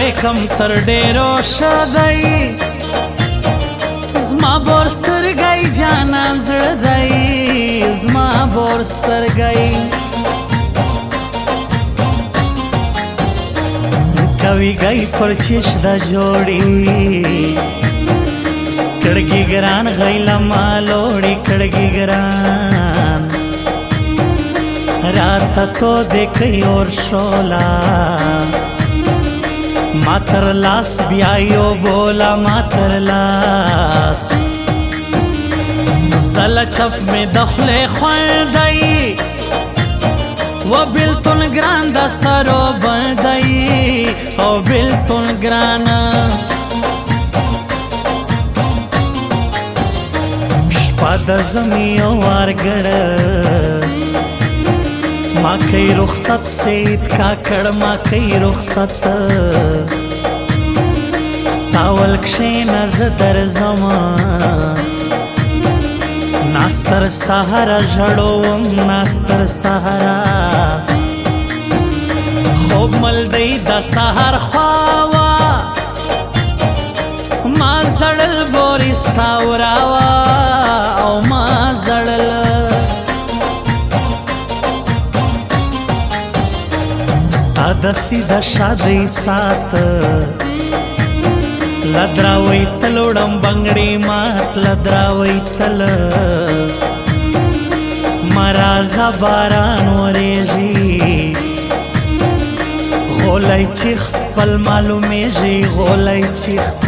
کم تر ډیرو شدای زما بورسترګای جانان زړه دی زما بورسترګای کوي گئی پر چش دا جوړي کړګي ګران غیلا مالوړي کړګي ګران رات تو دیکھي اور شولا ماتر لاس بیایو بولا ماتر لاس زل چپ میں دخل خوندائی و بلتون گران دا سرو بندائی او بلتون گران شپا دا زمیو وارگڑ ما کئی رخصت سید کاکڑ ما کئی رخصت تاول کشین از در زمان ناستر سهارا جڑوم ناستر سهارا خوب ملدی دا سهار خواوا ما زڑل بورستاوراوا او ما زڑل دسی د شادی سات لدراوی تلوڑم بنگڑی مات لدراوی تل مرازا باران وریجی غولی چیخت پل معلومیجی غولی چیخت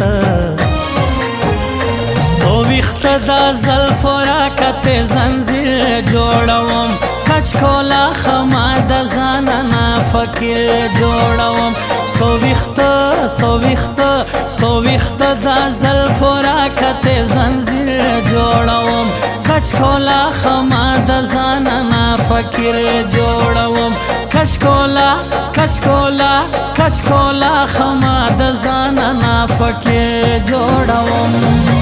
سوویخت دا زلف راکت زنزیر جوڑوم کچ کولا خما د زاننا فکر جوړوم سوویخت د زلف راکت زنجیر جوړوم کچ کولا خما د زاننا فکر جوړوم کچ کولا خما د زاننا فکر جوړوم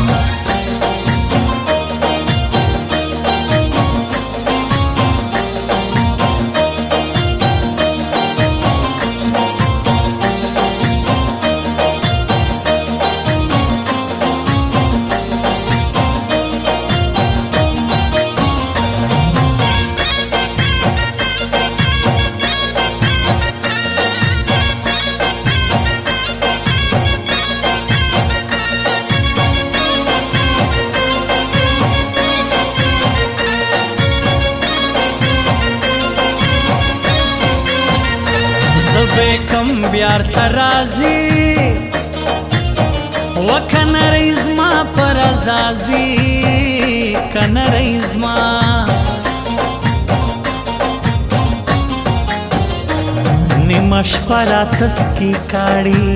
کم بیار ترازی وکن ریزما پر ازازی کن ریزما نیمش پراتس کی کاڑی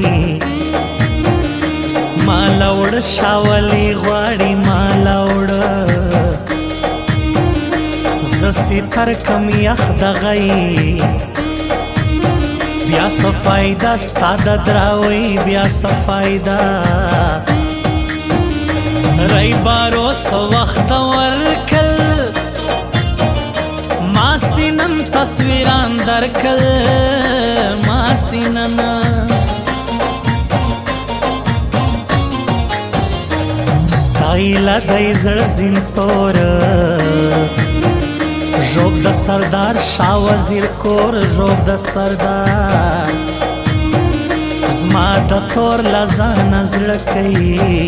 مالوڑ شاولی غواڑی مالوڑ زسی تر کم یخ دغی بیا صفایده ستا د دراوی بیا صفایده رای بارو سو وخت ورکل ما سینن تصویران درکل ما سینن ستایله دی زړ زینتور ژوب د سردار شاه وزیر کور ژوب د سردار زما د تور لزان زړه کوي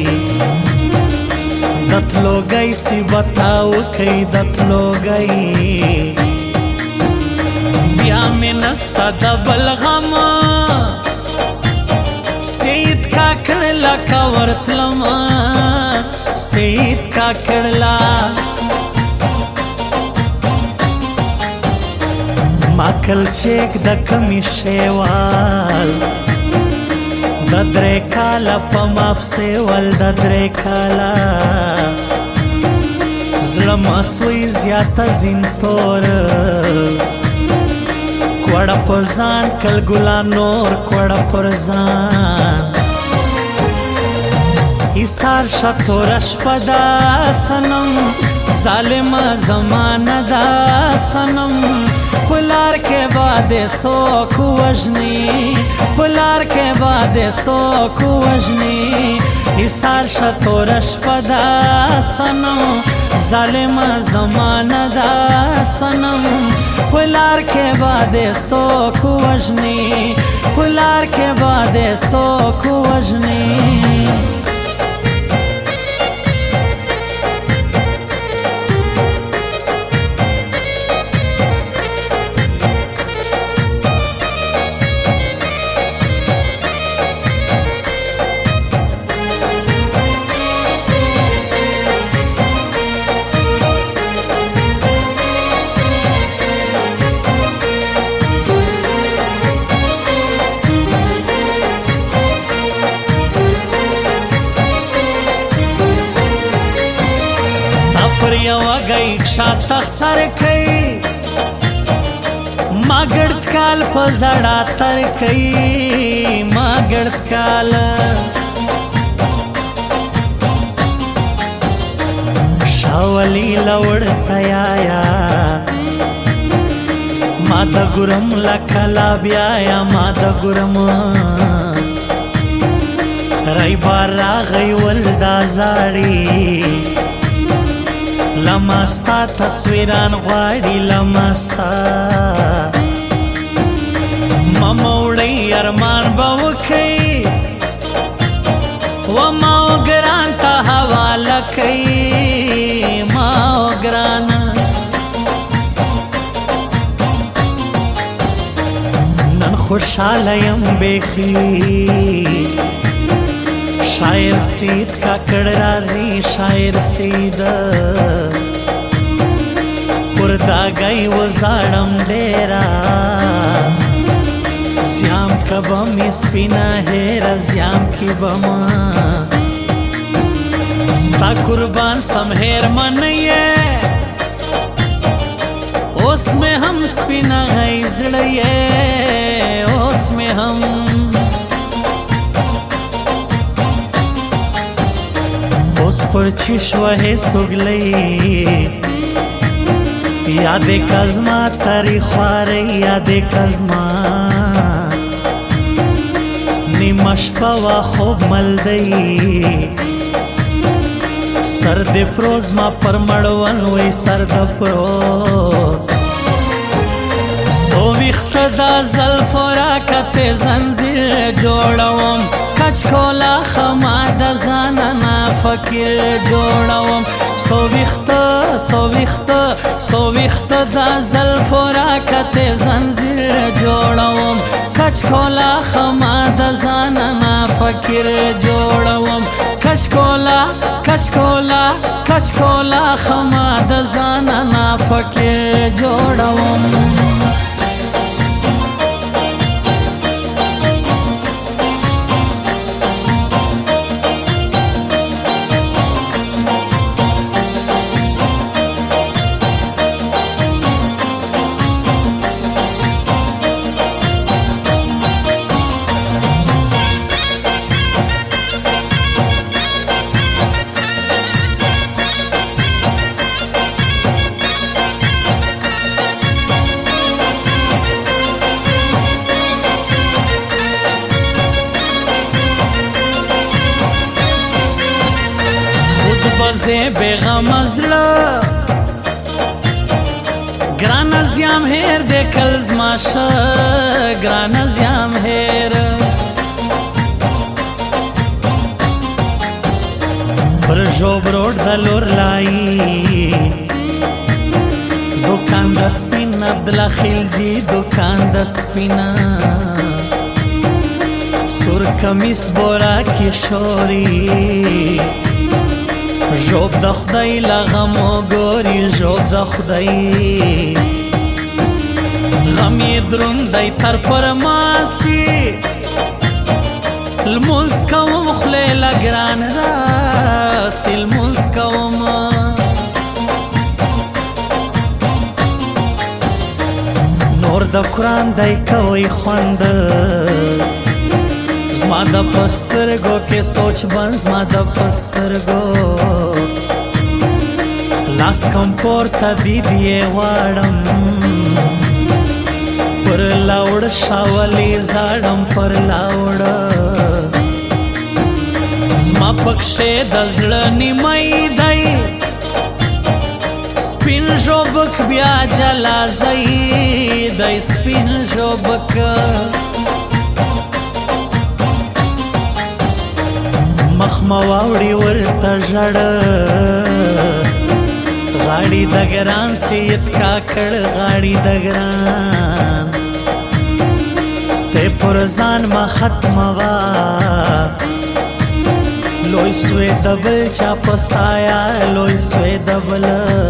دتلو گئی سی بتاو کئی دتلو گئی بیا میں نستا دبل غم سید کا کڑلا کا ورتلما سید کا کڑلا ماکل چیک د کمی شیوال ددرے کالا پماپ سیوال ددرے کالا زړه مسوي زیاته زینتور کوړه په ځان کل ګلا نور کوړه پر ځان ایثار شتورش پدا سنم ظالم زمانه دا سنم پلار پلار کې باد سوک وجنی پلار کې باد سوک وجنی ایثار شتورش پدا سنم ظالم زمانه دا سنم پلار کې باد سوک وجنی پلار کې باد سوک وجنی پر یو گئی شاته سر کئی ما گرد کال په زړه تر کئی ما گرد کال شاولی لوړ تیایا ما د ګرم لکلا بیایا ما د ګرم رای بار راغی ولدا زاړي لمستا تصویران غواړي لمستا مموړی ارمان به وکي و ما ګران ته حواله کوي ما ګران نن خوشاله يم بیخي شاعر سید کاکڑ رازی شاعر سید پردا گئی وزارم ډیرا زیام کبم سپینا هیر زیام کی بما ستا قربان سم هیر منیے اس میں ہم سپینا گئی زڑیے اس میں ہم اوس پر چشوه سوگلی یاد کزما تاریخ واره یاد کزما نیمش پوا خوب ملدی سرد پروز ما پر مړون وای سرد پروز سو وخت دا زلف را کته زنجیر جوړوم کچ کولا خما د زنانا فکر جوړوم سو وخت دا زلف را کته زنجیر جوړوم کچ کولا خما د زنانا فکر جوړوم کچ کولا خما د زنانا فکر جوړوم بزه بیغم ازلا گران ازیام هیر ده کلز ماشا گران ازیام هیر پر جوب روڈ دلور لائی دکان دا سپین عبدالله خلجی دکان دا سپینا سور کمیس بورا کی شوری جوب د خدای لغمو ګوري جوب د خدای غم یې دروند دی تر پرماسي لمونځ کوم خولې لګران راسي لمونځ کوم نور د قرآن دی کوي خوند زما د پسترګو کې سوچ بن زما د پسترګو لاس کم پورته دیدی غواړم لاوړ شاولې زړم پر لاوړ زما پکښې د زړه نیمای دی سپین ژوبک بیا جلا زئی دی سپین ژوبک مخ مواوړي ورته ژړ غاړي د ګران سید کاکړ غاړي د ګران ته پر ځان ما ختموا لوی سوی دبل چا پسایا لوی سوی دبل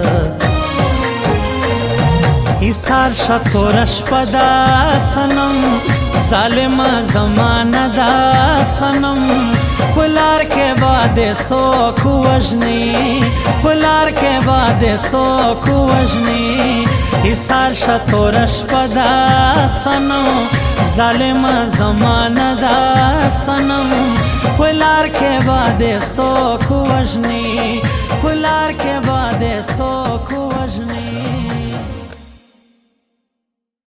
ایثار شتورش پدا سنم ظالم زمانہ دا سنم پلار کے بعد سو کو وجنی پلار کے بعد سو کو وجنی ایثار شتورش پدا سنم ظالم زمانہ دا سنم پلار کے بعد سو کو وجنی پلار کے بعد سو کو وجنی